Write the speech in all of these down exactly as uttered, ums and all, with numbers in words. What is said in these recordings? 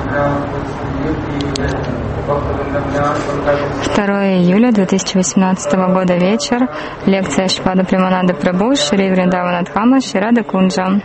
второе июля две тысячи восемнадцатого года, вечер. Лекция Шрипада Премананда Прабху, Шри Вриндаванадхама, Шри Рада Кунджа.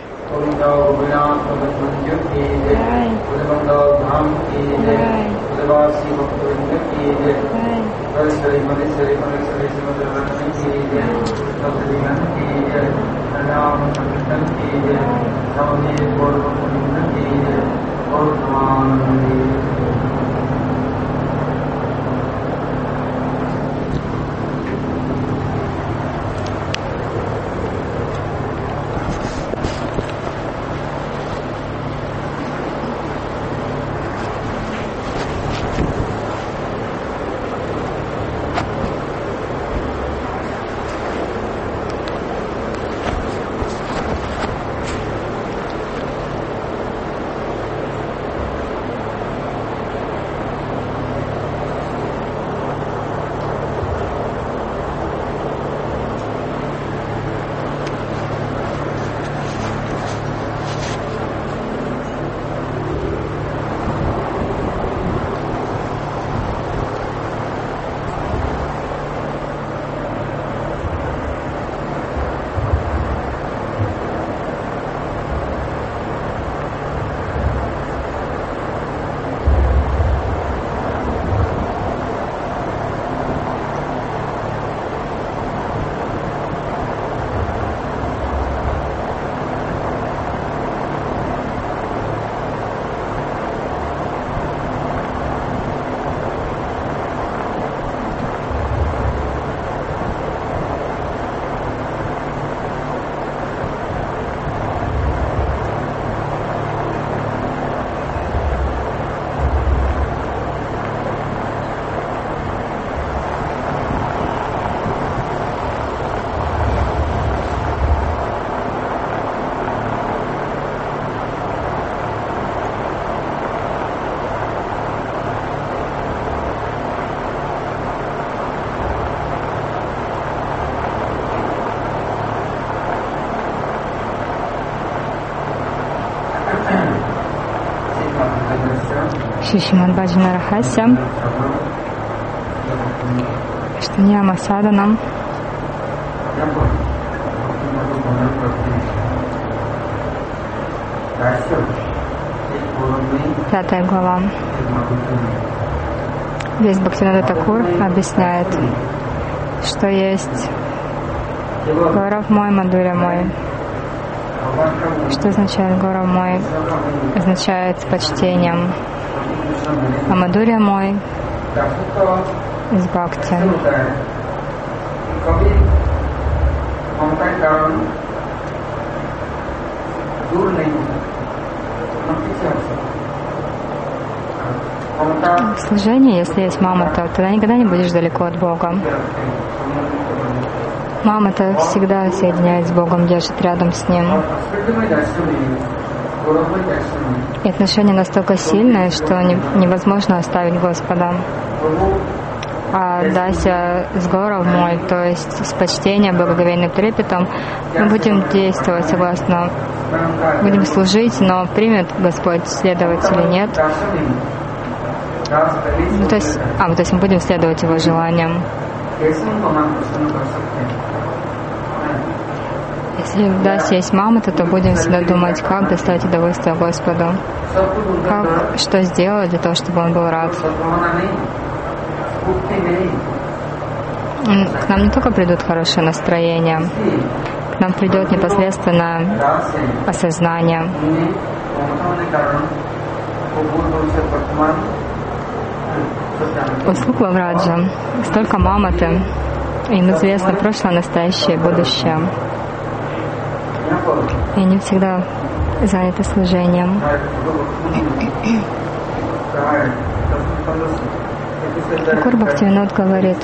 Шримад Баджана Рахасya, Штаньяма Саданам. Пятая глава. Здесь Бхактивинода Такур объясняет, что есть Гаурав мой, Мадхурья мой. Что означает Гаурав мой? Означает с почтением. А Мадхурья мой из бхакти. В служении, если есть мама, то тогда никогда не будешь далеко от Бога. Мама-то всегда соединяет с Богом, держит рядом с Ним. И отношения настолько сильные, что невозможно оставить Господа. А Дася с Гаурав мой, то есть с почтением, благоговейным трепетом, мы будем действовать согласно, будем служить, но примет Господь следовать или нет. Ну, то есть, а, то есть мы будем следовать Его желаниям. Если в Дасе есть мама, то, то будем всегда думать, как доставить удовольствие Господу, как, что сделать для того, чтобы Он был рад. К нам не только придут хорошее настроение, к нам придет непосредственно осознание. У Суклавраджа столько маматы, им известно прошлое, настоящее, будущее. И они всегда заняты служением. Такур Бхактивинод говорит: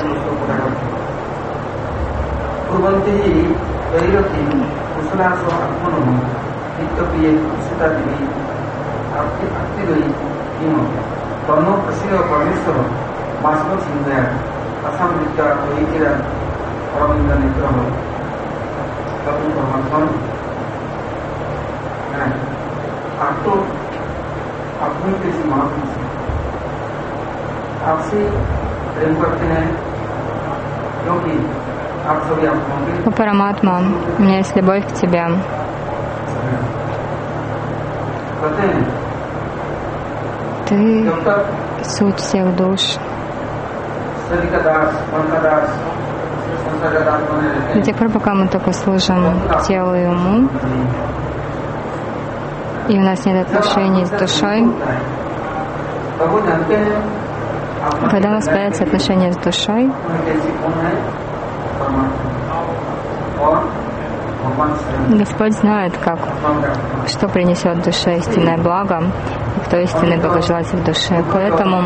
О Параматма, у меня есть любовь к тебе. Ты суть всех душ. До тех пор, пока мы только служим телу и уму, и у нас нет отношений с душой, когда у нас появятся отношения с душой, Господь знает, как, что принесет душе истинное благо и кто истинный благожелатель в душе. Поэтому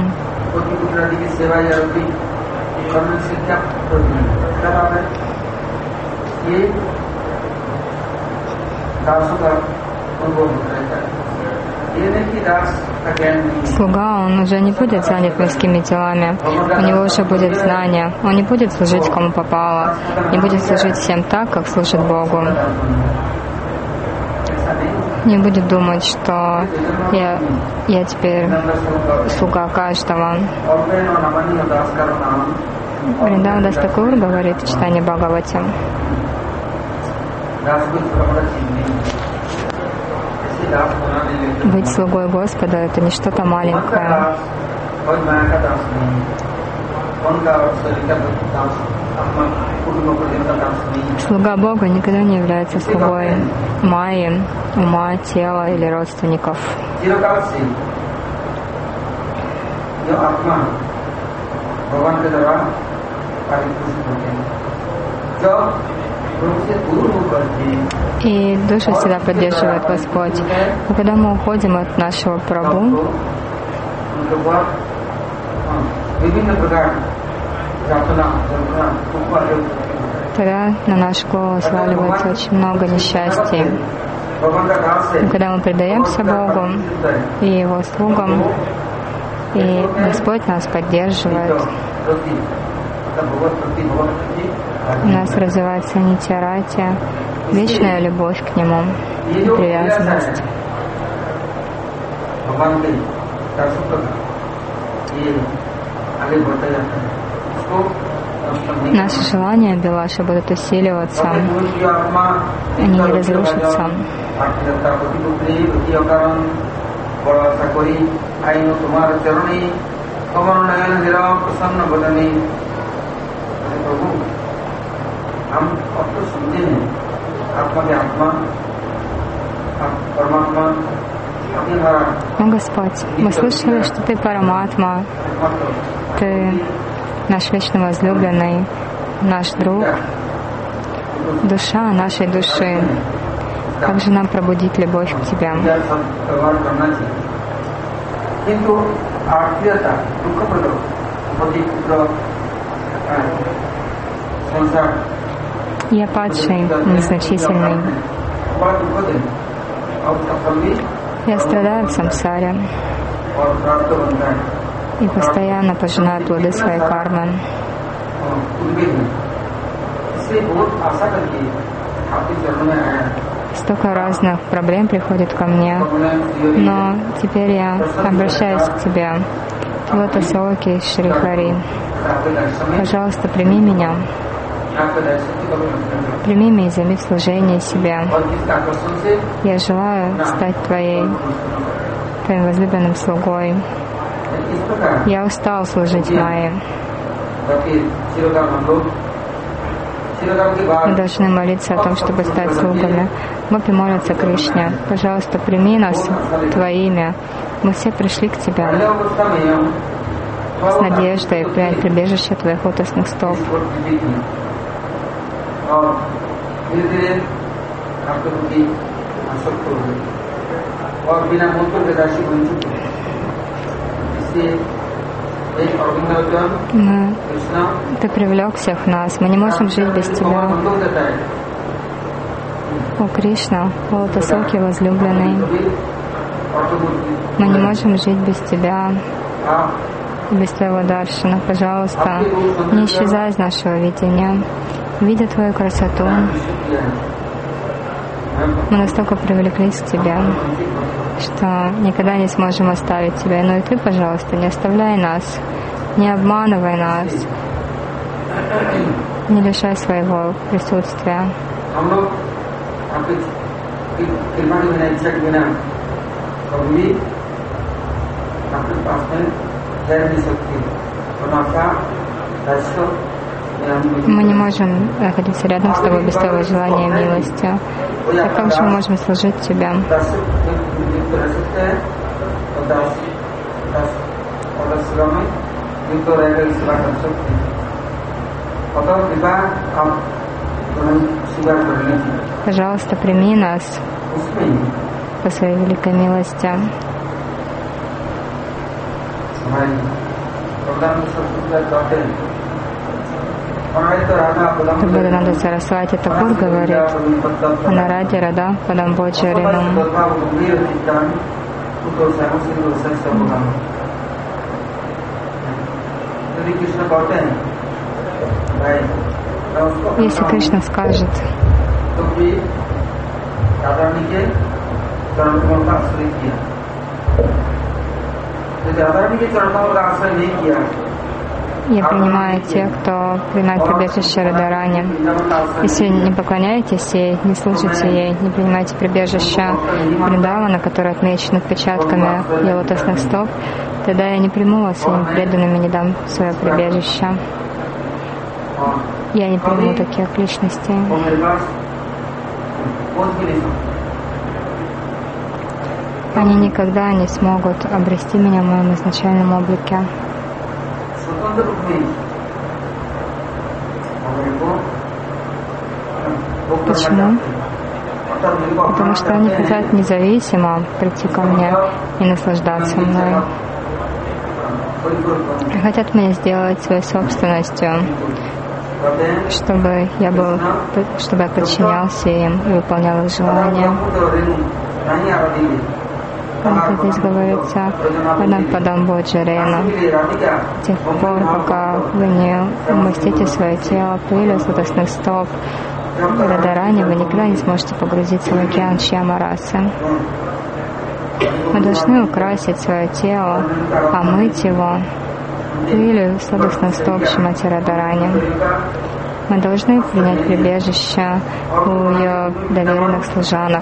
слуга, он уже не будет занят мирскими делами, у него уже будет знание, он не будет служить кому попало, не будет служить всем так, как служит Богу. Не будет думать, что я, я теперь слуга каждого. Вриндаван Дас Такур говорит в читании Бхагавати: быть слугой Господа — это не что-то маленькое. Слуга Бога никогда не является слугой майи, ума, тела или родственников. И душу всегда поддерживает Господь. И когда мы уходим от нашего Прабху, тогда на наш голову сваливается очень много несчастий. И когда мы предаемся Богу и Его слугам, и Господь нас поддерживает, у нас развивается нитья-ратья, вечная любовь к Нему и привязанность. Наши желания Абилаши будут усиливаться, они не разрушатся. О Господь, мы слышали, что Ты Параматма, Ты наш вечно возлюбленный, наш друг, душа нашей души. Как же нам пробудить любовь к Тебе? Я падший, незначительный. Я страдаю в самсаре и постоянно пожинаю плоды своей кармы. Столько разных проблем приходит ко мне, но теперь я обращаюсь к Тебе. Вот Асоки Шри Хари. Пожалуйста, прими меня. Прими меня и займи в служение себя. Я желаю стать Твоей, Твоим возлюбленным слугой. Я устал служить Майе. Мы должны молиться о том, чтобы стать слугами. Гопи молятся Кришне: пожалуйста, прими нас Твоими. Мы все пришли к Тебе с надеждой принять прибежище Твоих лотосных стоп. Мы, Ты привлек всех нас, мы не можем жить без Тебя. О Кришна, о Лотосоки возлюбленный, мы не можем жить без Тебя, без Твоего даршана. Пожалуйста, не исчезай из нашего видения. Видя Твою красоту, мы настолько привлеклись к Тебе. что никогда не сможем оставить Тебя. Но и Ты, пожалуйста, не оставляй нас, не обманывай нас, не лишай своего присутствия. Мы не можем находиться рядом с Тобой без Твоего желания и милости. А как же мы можем служить Тебе? Пожалуйста, прими нас по Своей великой милости. Бхагавананда Сарасвати Такур говорит: Анаради Рада Падамбоджа Ринум. Если Кришна скажет, я принимаю тех, кто принимает прибежище Радарани. Если не поклоняетесь ей, не служите ей, не принимаете прибежище Вриндавана, которое отмечено отпечатками ее лотосных стоп, тогда я не приму вас своими преданными, не дам свое прибежище. Я не приму таких личностей. Они никогда не смогут обрести меня в моем изначальном облике. Почему? Потому что они хотят независимо прийти ко мне и наслаждаться мной. Хотят меня сделать своей собственностью, чтобы я был, чтобы я подчинялся им и выполнял их желания. Как здесь говорится, «Адам падам боджарена». С тех пор, пока вы не умастите свое тело пылью с лотосных стоп Радарани, вы никогда не сможете погрузиться в океан Шьямарасы. Мы должны украсить свое тело, омыть его пылью с лотосных стоп Шримати Радарани. Мы должны принять прибежище у ее доверенных служанок.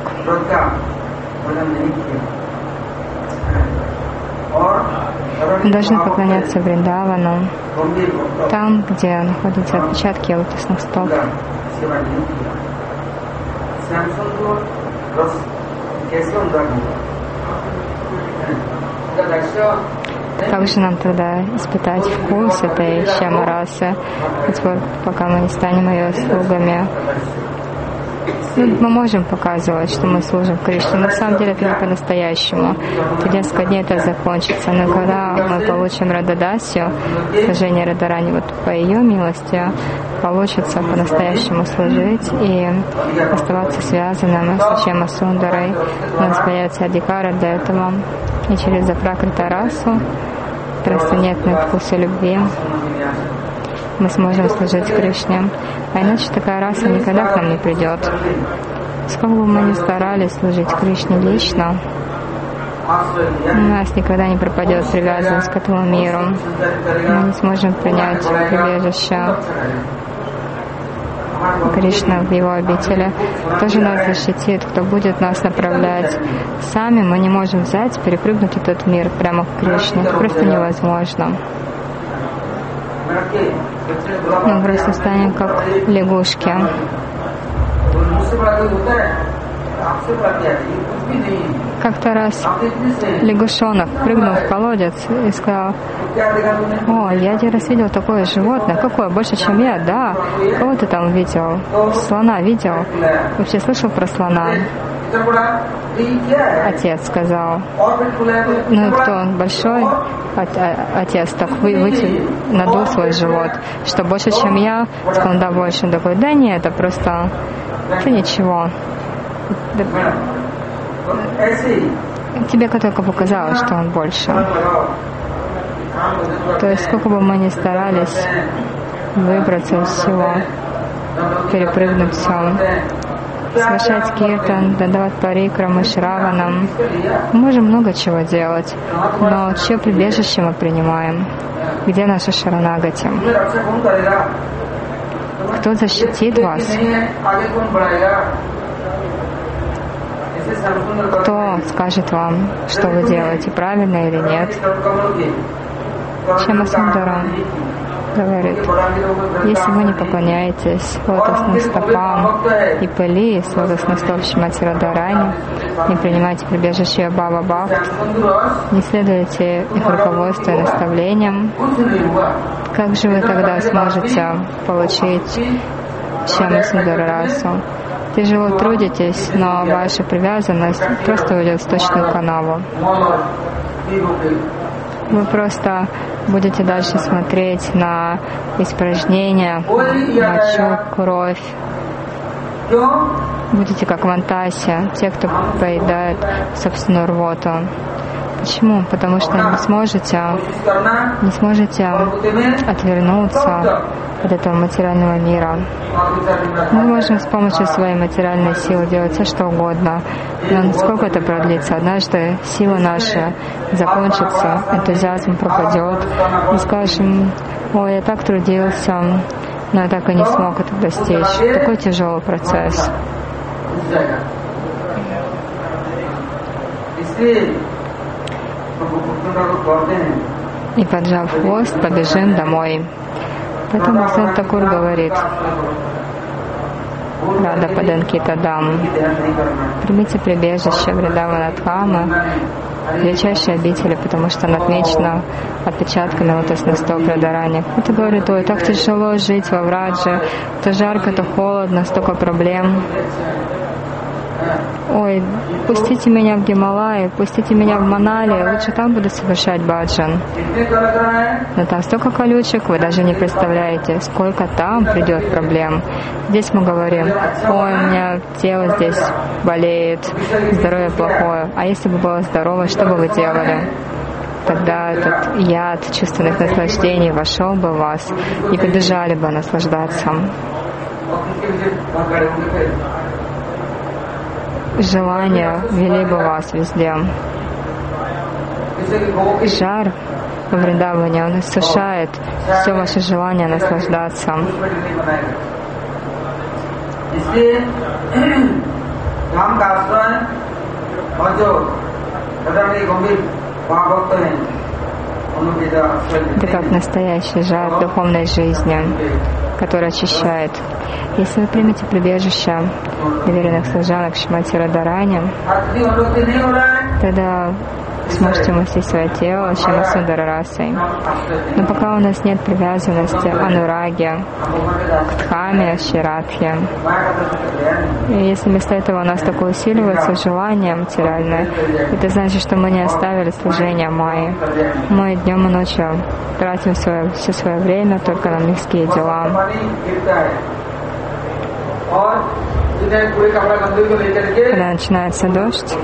Мы должны поклоняться Вриндавану, там, где находятся отпечатки лотосных стоп. Как же нам тогда испытать вкус этой Шьямарасы, пока мы не станем ее слугами? Ну, мы можем показывать, что мы служим Кришне, но на самом деле это не по-настоящему. Через несколько дней это закончится. Но когда мы получим Рададасию, служение Радарани, вот по ее милости, получится по-настоящему служить и оставаться связанным с Шьяма Сундарой. У нас появится адикара для этого. И через Апракрита расу, трансцендентные вкусы любви, мы сможем служить Кришне. А иначе такая раса никогда к нам не придет. Сколько бы мы ни старались служить Кришне лично, у нас никогда не пропадет привязанность к этому миру. Мы не сможем принять прибежище Кришна в его обители. Кто же нас защитит, кто будет нас направлять? Сами мы не можем взять, перепрыгнуть этот мир прямо к Кришне. Это просто невозможно. Мы просто станем как лягушки. Как-то раз лягушонок прыгнул в колодец и сказал: «О, я один раз видел такое животное. Какое? Больше, чем я? Да. Кого ты там видел? Слона видел? Вообще слышал про слона?» Отец сказал: «Ну и кто он? Большой?» Отец так вы, вы, надул свой живот, что больше, чем я. Сказал: «Да, больше». Он такой: «Да нет, это просто... это ничего. Тебе только показалось, что он больше». То есть, сколько бы мы ни старались выбраться из всего, перепрыгнуть все, совершать киртан, давать парикрамы Шраванам. Мы можем много чего делать, но чье прибежище мы принимаем? Где наша Шаранагати? Кто защитит вас? Кто скажет вам, что вы делаете, правильно или нет? Шьямасундара говорит, если вы не поклоняетесь лотосным стопам и пыли с лотосных стоп Шримати Радхарани, не принимаете прибежище Бхава Бхакт, не следуете их руководству и наставлениям, как же вы тогда сможете получить Шьямасундара расу? Тяжело трудитесь, но ваша привязанность просто уйдет в сточную канаву. Вы просто будете дальше смотреть на испражнения, мочу, кровь. Будете как в Антасе, те, кто поедает собственную рвоту. Почему? Потому что не сможете, не сможете отвернуться от этого материального мира. Мы можем с помощью своей материальной силы делать все, что угодно. Но насколько это продлится? Однажды сила наша закончится, энтузиазм пропадет. Мы скажем: ой, я так трудился, но я так и не смог это достичь. Такой тяжелый процесс. И, поджав хвост, побежим домой. Поэтому Бхактивинода Тхакур говорит: Рада Паданкита Дам, примите прибежище Вриндавана-дхамы, величайшей обители, потому что она отмечена отпечатками лотосных стоп Радхарани. Это говорит: ой, так тяжело жить во Врадже, то жарко, то холодно, столько проблем. Ой, пустите меня в Гималай, пустите меня в Манали, лучше там буду совершать баджан. Но там столько колючек, вы даже не представляете, сколько там придет проблем. Здесь мы говорим: ой, у меня тело здесь болеет, здоровье плохое. А если бы было здорово, что бы вы делали? Тогда этот яд чувственных наслаждений вошел бы в вас и побежали бы наслаждаться. Желания вели бы вас везде. Жар во Вриндаване, он иссушает все ваше желание наслаждаться. Это как настоящий жар духовной жизни, который очищает. Если вы примете прибежище доверенных служанок Шримати Радхарани, тогда сможете умастить свое тело Шьямасундара расой. Но пока у нас нет привязанности, анураги, к дхаме, ширадхе, и если вместо этого у нас такое усиливается желание материальное, это значит, что мы не оставили служение майи. Мы днем и ночью тратим свое, все свое время только на мирские дела. Когда начинается дождь,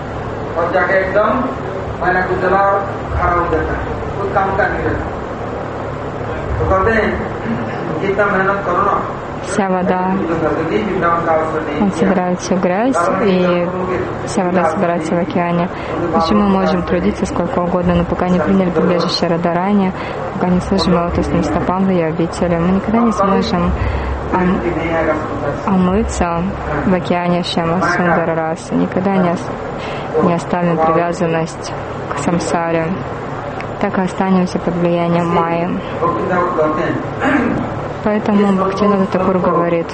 вся вода, он собирает всю грязь, и вся вода собирается в океане. Почему мы можем трудиться сколько угодно, но пока не приняли прибежище Радхарани, пока не служим лотосным стопам в ее обители, мы никогда не сможем ом- омыться в океане Шьямасундара расы, никогда не, ос- не оставим привязанность к самсаре, так и останемся под влиянием майи. Поэтому Бхактивинода Тхакур говорит: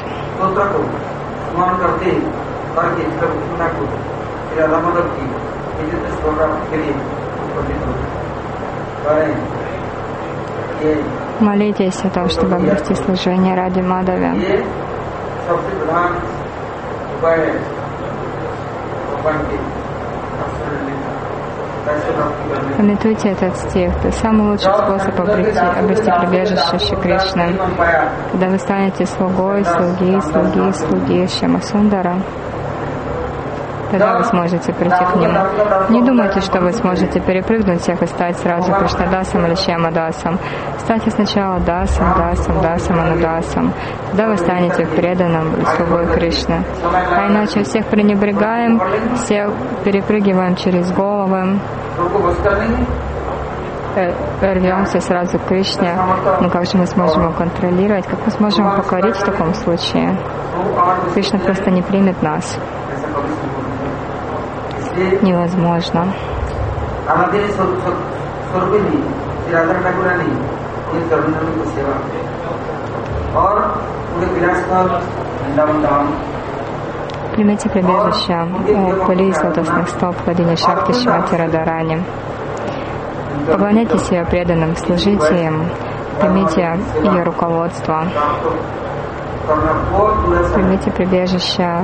молитесь о том, чтобы обрести служение ради Мадхаве. Пометуйте этот стих. Это самый лучший способ обрести, обрести прибежище Шри Кришны. Когда вы станете слугой, слуги, слуги, слуги Шьямасундара, тогда вы сможете прийти к Нему. Не думайте, что вы сможете перепрыгнуть всех и стать сразу Кришнадасом или Шьямадасом. Станьте сначала Дасом, Дасом, Дасом, Анудасом. Тогда вы станете преданным слугой Кришны. А иначе всех пренебрегаем, всех перепрыгиваем через головы, рвемся сразу к Кришне. Но как же мы сможем его контролировать? Как мы сможем его покорить в таком случае? Кришна просто не примет нас. Невозможно. Примите прибежище у пыли лотосных стоп Владыни Шакти Шримати Радхарани. Поклоняйтесь ее преданным, служите им, примите ее руководство. Примите прибежище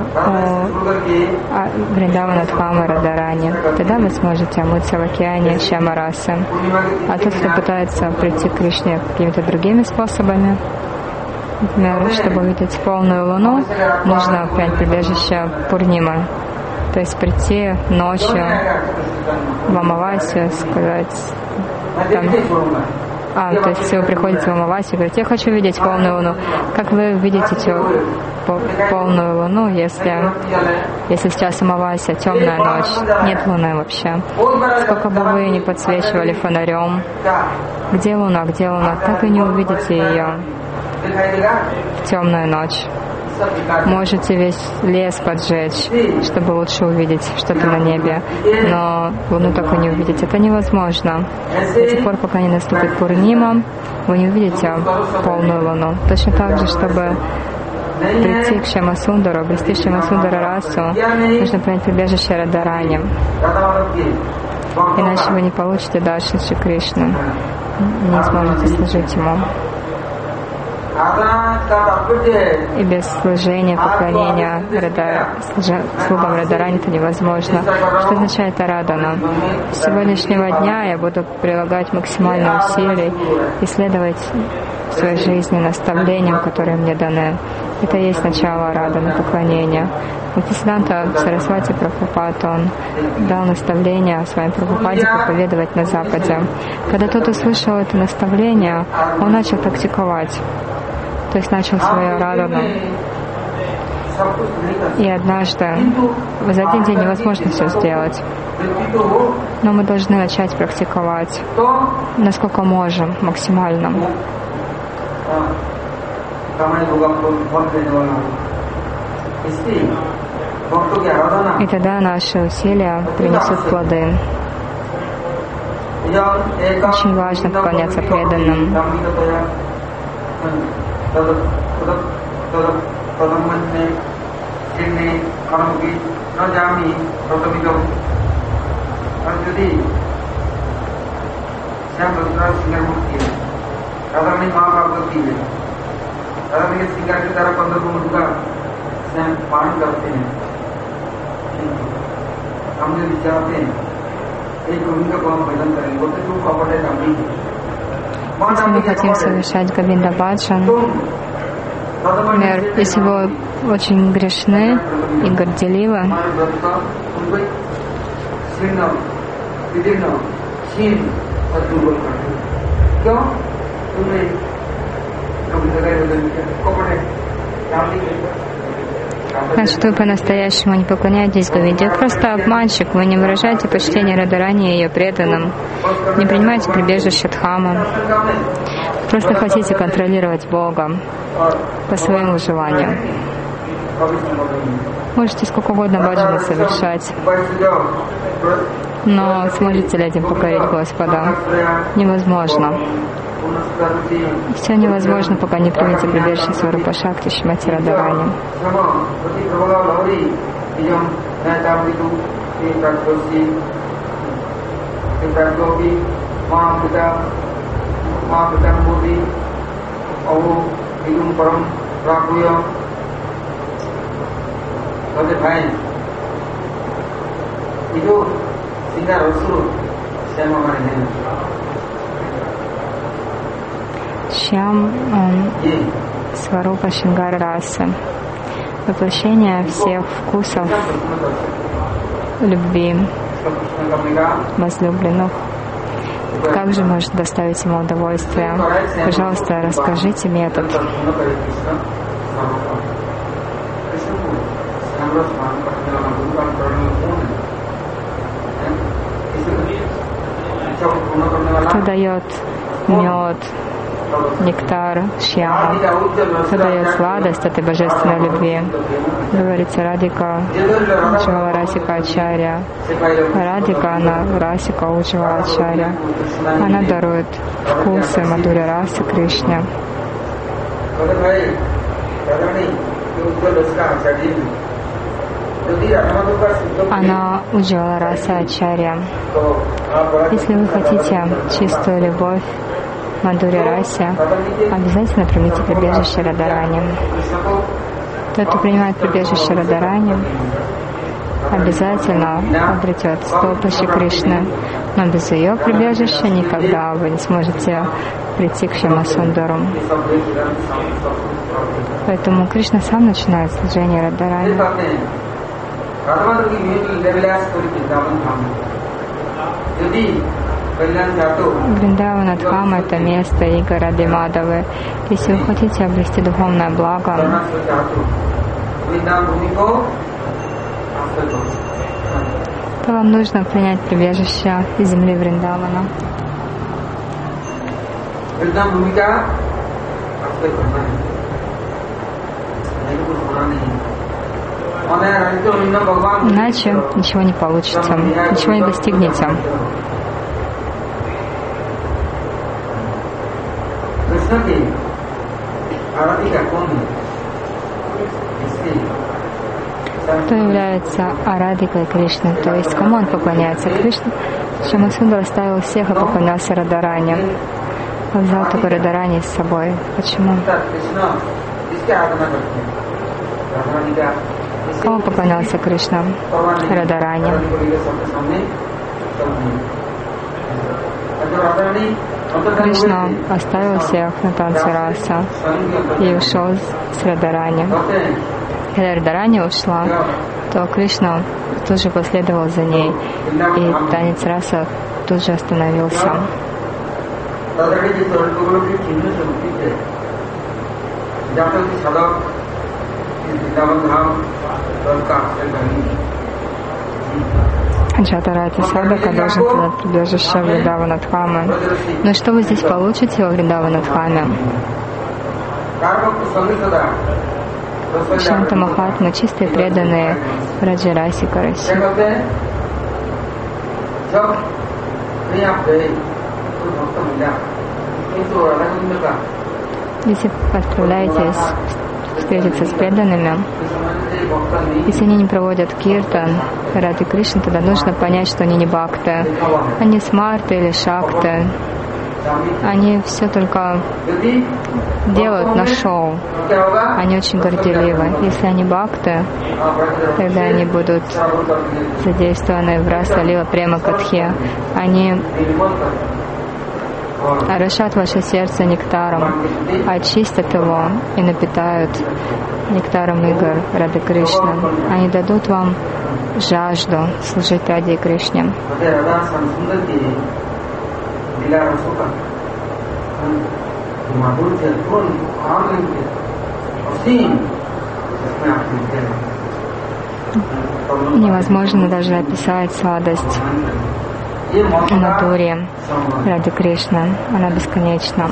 у Вриндавана Дхамы Радхарани. Тогда вы сможете омыться в океане Шьямарасы. А тот, кто пытается прийти к Кришне какими-то другими способами, например, чтобы увидеть полную луну, нужно принять прибежище Пурнимы. То есть прийти ночью в Амавасию, сказать, там, а, то есть вы приходите в Амавасию и говорите, я хочу видеть полную луну. Как вы видите эту полную луну, если, если сейчас Амавасия, темная ночь, нет луны вообще? Сколько бы вы ни подсвечивали фонарем, где луна, где луна, так и не увидите ее в темную ночь. Можете весь лес поджечь, чтобы лучше увидеть что-то на небе, но луну так и не увидеть. Это невозможно. До тех пор, пока не наступит Пурнима, вы не увидите полную луну. Точно так же, чтобы прийти к Шьямасундару, обрести Шьямасундара расу, нужно принять прибежище Радхарани. Иначе вы не получите даршан Шри Кришны, не сможете служить Ему. И без служения, поклонения Рада, слугам Радхарани это невозможно. Что означает Арадана? С сегодняшнего дня я буду прилагать максимально усилий и следовать в своей жизни наставлениям, которые мне даны. Это и есть начало Араданы, поклонения. Бхактисиданта Сарасвати Прабхупад, он дал наставление своим Прабхупаде проповедовать на Западе. Когда тот услышал это наставление, он начал практиковать. То есть начал свою Арадану. И однажды, за один день невозможно все сделать. Но мы должны начать практиковать, насколько можем, максимально. И тогда наши усилия принесут плоды. Очень важно поклоняться преданным. Если мы хотим совершать Говинда Баджан, например, если вы очень грешны и горделивы, значит, вы по-настоящему не поклоняетесь Говинде. Вы просто обманщик, вы не выражаете почтение Радхарани и ее преданным, не принимаете прибежище Дхамы. Просто хотите контролировать Бога по своему желанию. Можете сколько угодно баджаны совершать, но сможете ли этим покорить Господа? Невозможно. Все невозможно, пока не примете прибежище Сварупа Шакти Шримати Радхарани. Шьям Сварупа Шингара Расы, воплощение всех вкусов любви возлюбленных. Как же может доставить ему удовольствие? Пожалуйста, расскажите метод. Кто дает мед, нектар, шьяму, кто дает сладость этой божественной любви? Говорится Радика Уджвала Расика Ачарья. Радика, она Расика Уджвала Ачарья. Она дарует вкусы Мадхури Расы Кришне. Она Уджвала Раса Ачарья. Если вы хотите чистую любовь Мадхури Расе, обязательно примите прибежище Радарани. Тот, кто принимает прибежище Радарани, обязательно обретет стопы Шри Кришны. Но без ее прибежища никогда вы не сможете прийти к Шьямасундару. Поэтому Кришна сам начинает служение Радарани. Вриндавана Дхама — это место игр Радхи Мадхавы. Если вы хотите обрести духовное благо, то вам нужно принять прибежище из земли Вриндавана. Иначе ничего не получится, ничего не достигнете. Кто является Арадикой Кришны, то есть кому он поклоняется? Кришне. Шьямасундар оставил всех и поклонялся Радарани. Он взял только Радарани с собой. Почему? Кому поклонялся Кришна? Радарани. Кришна оставил всех на танце раса и ушел с Радарани. Когда Радарани ушла, то Кришна тут же последовал за ней, и танец раса тут же остановился. Джатарати Садака должен принять прибежище Вриндавана Дхамы. Но что вы здесь получите во Вриндавана Дхаме? Шанта Махатма, чистые преданные Раджа Расика Раси. Если отправляетесь встретиться с преданными, если они не проводят киртан Радхи Кришны, тогда нужно понять, что они не бхакты. Они смарты или шакты. Они все только делают на шоу. Они очень горделивы. Если они бхакты, тогда они будут задействованы в раса лила према катхе. Они орошат ваше сердце нектаром, очистят его и напитают нектаром игр Радхи Кришны. Они дадут вам жажду служить Радхи Кришне. Невозможно даже описать сладость Мадхури Радхи Кришны. Она бесконечна.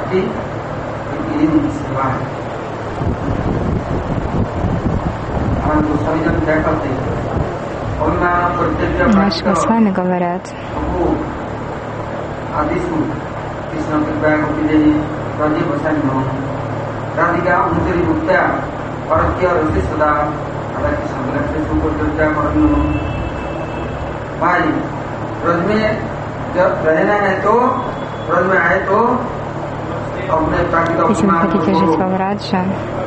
Наши Госвами говорят, если вы хотите жить во Врадже,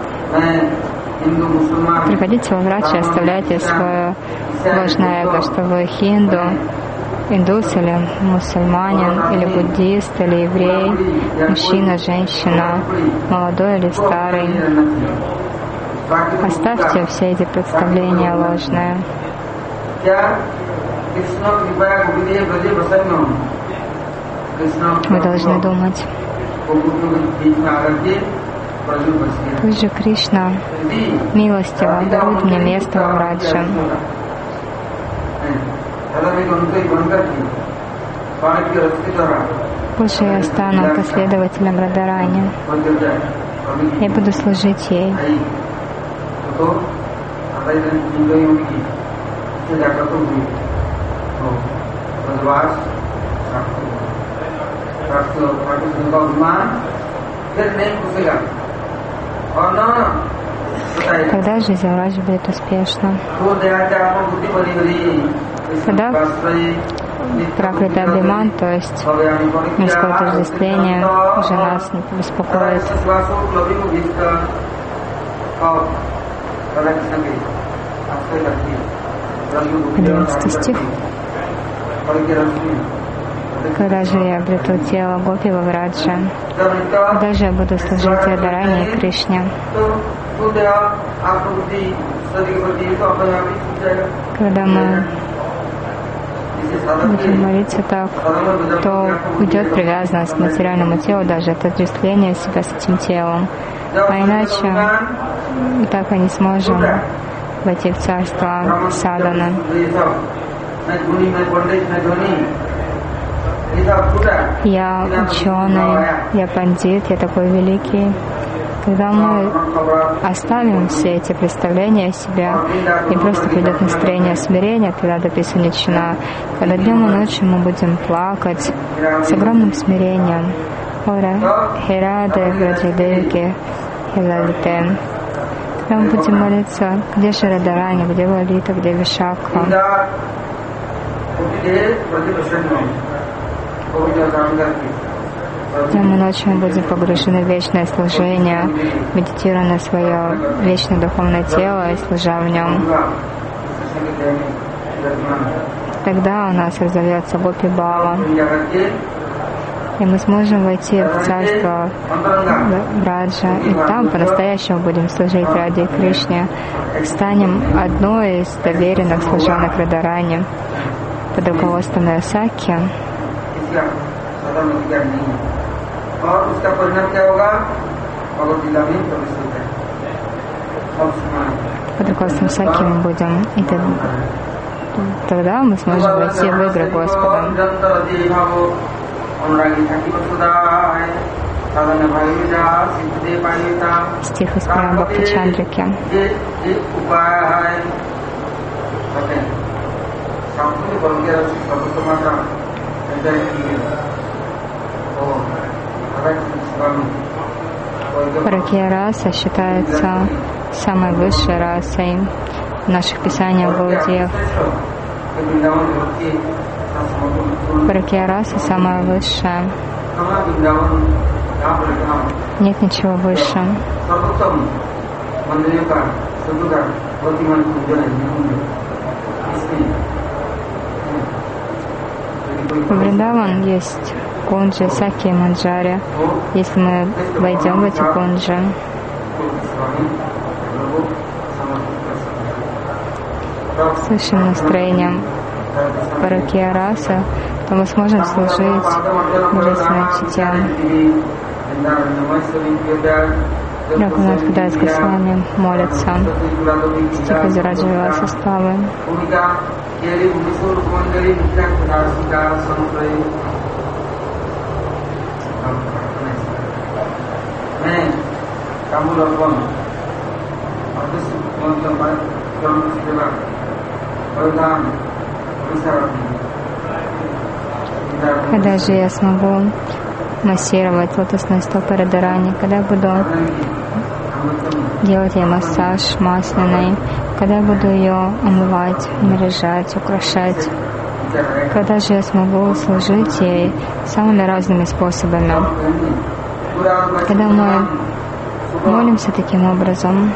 приходите во Врадже и оставляйте свое ложное эго, что вы хинду, индус или мусульманин, или буддист, или еврей, мужчина, женщина, молодой или старый. Оставьте все эти представления ложные. Вы должны думать. Пусть же Кришна милостиво дарует мне место в Враджа. Пусть я стану последователем Радарани. Я буду служить ей. Когда же Зеврадж будет успешна? Когда Пракрита Абхиман, то есть мирское отождествление, уже нас не беспокоит. Одиннадцатый стих. Когда же я обрету тело Гопи во Враджа, когда же я буду служить Радарани и Кришне? Когда мы будем молиться так, то уйдет привязанность к материальному телу, даже отождествление себя с этим телом. А иначе мы так и не сможем войти в царство садханы. Я ученый, я пандит, я такой великий. Когда мы оставим все эти представления о себе, и просто придет настроение смирения, когда дописана Чина, когда днем и ночью мы будем плакать с огромным смирением. Ора Хираде Враджадевки Хилалите. Когда мы будем молиться, где же Радарани, где Лалита, где Вишакха. Днем и ночью мы будем погружены в вечное служение, медитируя на свое вечное духовное тело и служа в нем. Тогда у нас разовьется Гопи Бхава, и мы сможем войти в царство Враджа, и там по-настоящему будем служить Раде и Кришне, станем одной из доверенных служанок Радарани под руководством Нарасаки. Под руководством Саки мы будем, и тогда мы сможем войти в игры Господа. Стих из Према Бхакти Чандрики. Паракия раса считается самой высшей расой в наших писаниях Гаудиев. Паракия раса самая высшая. Нет ничего выше. В Вриндаван есть кунджи, саки и манджари. Если мы войдем в эти кунджи, с высшим настроением паракия раса, то мы сможем служить божественной чите. Рагунат Хидайс Госвами молится. Стих из Раджавила составы. Когда же я смогу массировать лотосные стопы Радарани, когда я буду делать ей массаж масляный, когда я буду ее омывать, наряжать, украшать, когда же я смогу служить ей самыми разными способами. Когда мы молимся таким образом,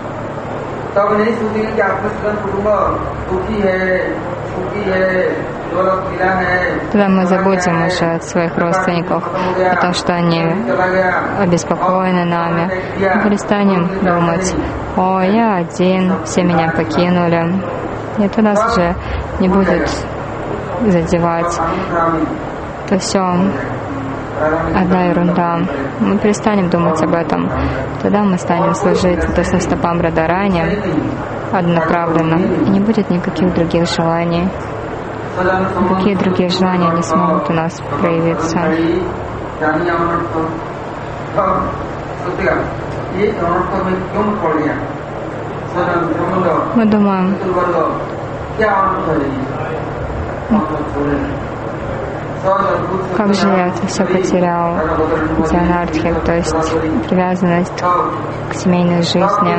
तब नहीं सोचेंगे कि आत्मस्मरण करूंगा दुखी है सुखी है тогда мы забудем уже о своих родственниках, о том, что они обеспокоены нами. Мы перестанем думать: «О, я один, все меня покинули». И это нас уже не будет задевать. Это все одна ерунда. Мы перестанем думать об этом. Тогда мы станем служить лотосным стопам Радарани однонаправленно. И не будет никаких других желаний. Никакие другие желания не смогут у нас проявиться. Мы думаем, как же я это все потерял, дзянартхи, то есть привязанность к семейной жизни.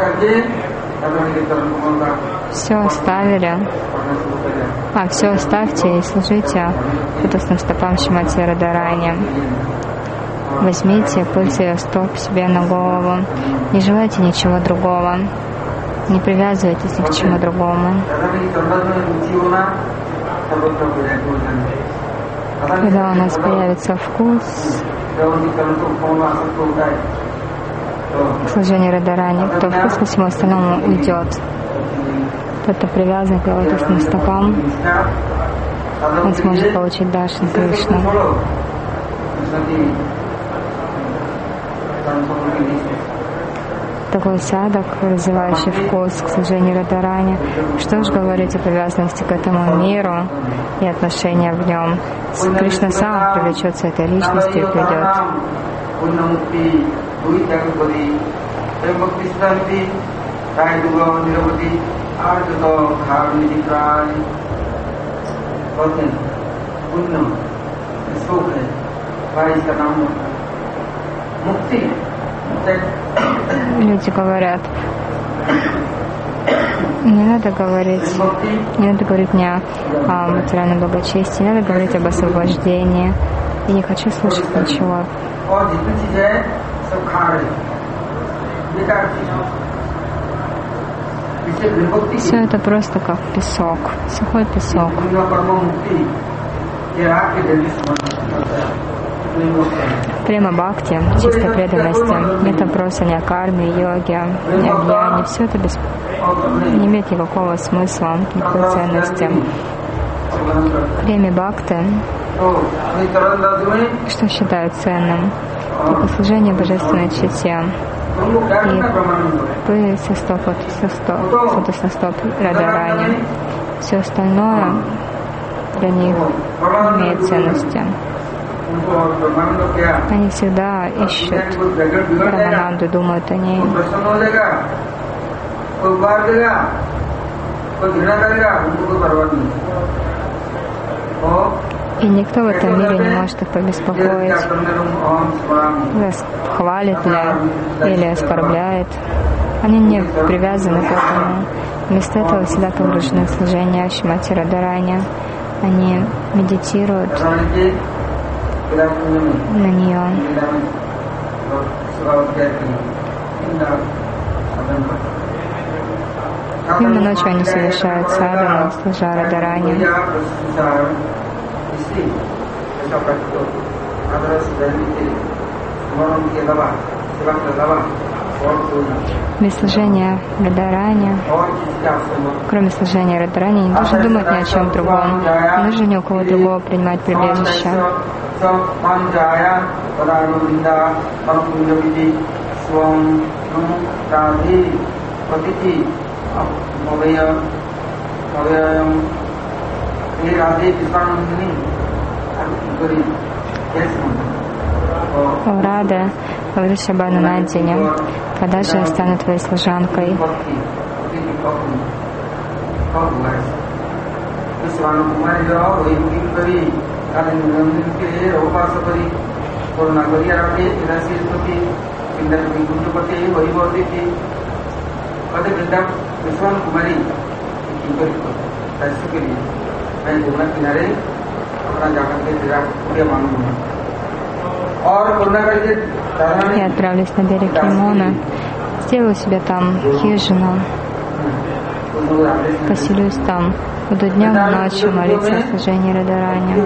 Все оставили. А, все оставьте и служите лотосным стопам Шримати Радарани. Возьмите пыль ее стоп себе на голову. Не желайте ничего другого. Не привязывайтесь ни к чему другому. Когда у нас появится вкус к служению Радарани, то вкус ко всему остальному уйдет. Кто-то привязан к лотосным стопам, он сможет получить даршан Кришны. Такой садак, развивающий вкус к служению Радарани. Что ж говорить о привязанности к этому миру и отношения в нем. Кришна сам привлечется этой личностью и придет. Люди говорят, не надо говорить, не надо говорить мне о материальном благочестии, не надо говорить об освобождении. Я не хочу слушать ничего. Все это просто как песок, сухой песок. Према бхакти, чистой преданности, нет вопроса ни о карме, йоге, ни о гьяне. Все это без... не имеет никакого смысла, никакой ценности. Према бхакти, что считают ценным? Только служение божественной чите и пыль со стоп, со стоп, со стоп Радарани. Все остальное для них не имеет ценности. Они всегда ищут Рамананду, думают о ней. И никто в этом мире не может их побеспокоить, хвалит ли или оскорбляет. Они не привязаны к этому. Вместо этого всегда погружены в служение Шримати Радарани. Они медитируют на нее. Днем и ночью они совершают садхану, служа Радарани. Без служения Радарани, кроме служения Радарани, не должен думать ни о чем другом. Не нужно ни у кого другого принимать прибежище. О, Рада, говорит Шабану Нандине, когда же я стану твоей служанкой? Я отправлюсь на берег Ямуны, сделаю себе там хижину поселюсь там. Буду днем и ночью молиться о служении Радарани.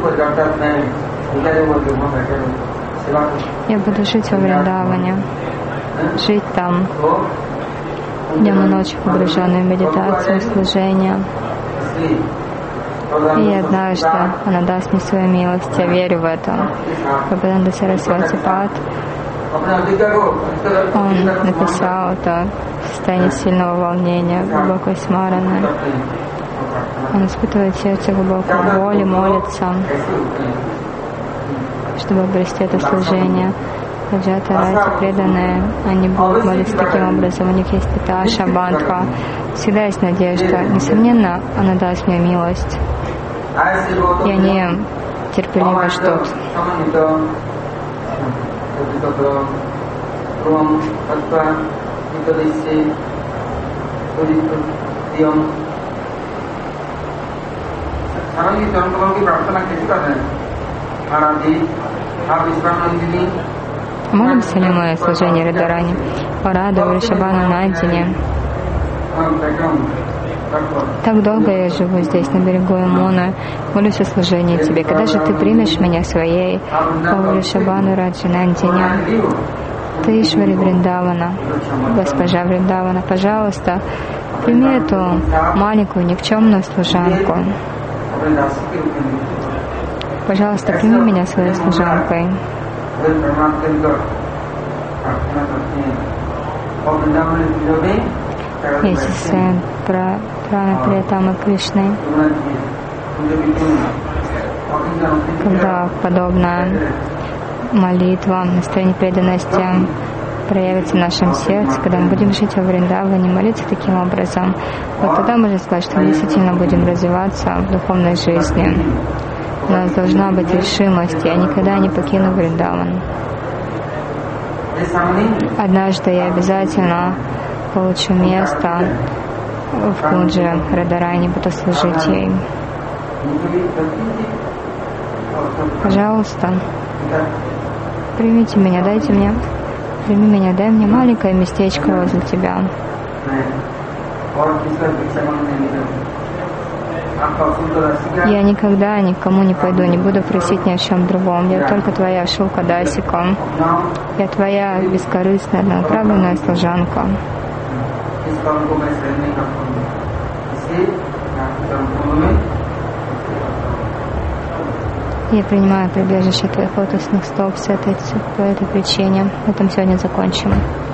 Я буду жить во Вриндаване, жить там, днем и ночью погруженную в медитацию, служение. И однажды она даст мне свою милость, я верю в это. Бхактивинода Сарасвати Пад, он написал это в состоянии сильного волнения, глубокой смараны. Он испытывает в сердце глубокую боль и молится, чтобы обрести это служение. Аджата Рати преданные, они будут молиться таким образом, у них есть эта Аша Бандха. Всегда есть надежда. Несомненно, она даст мне милость. И они терпеливо ждут. Молимся ли мы о служении Радарани? О Раду, Вришабхану, Нандине. Так долго я живу здесь, на берегу Ямуны, молюсь о служении Тебе. Когда же Ты примешь меня своей, о Вришабхану, Раджи, Нандине? Ты Ишвари Вриндавана, госпожа Вриндавана, пожалуйста, прими эту маленькую никчемную служанку. Пожалуйста, прими меня своей служанкой. Если сын про Прана Приятамы Кришны, когда подобная молитва, настроение преданности проявится в нашем сердце, когда мы будем жить во Вриндаване, молиться таким образом, вот тогда можно сказать, что мы действительно будем развиваться в духовной жизни. У нас должна быть решимость, я никогда не покину Вриндаван. Однажды я обязательно получу место в Кунже Радарани, буду служить ей. Пожалуйста, примите меня, дайте мне, прими меня, дай мне маленькое местечко возле Тебя. Я никогда никому не пойду, не буду просить ни о чем другом. Я только Твоя Шулка Дасика. Я Твоя бескорыстная, направленная служанка. Я принимаю прибежище Твоих лотосных стоп с этой, по этой причине. На этом сегодня закончим.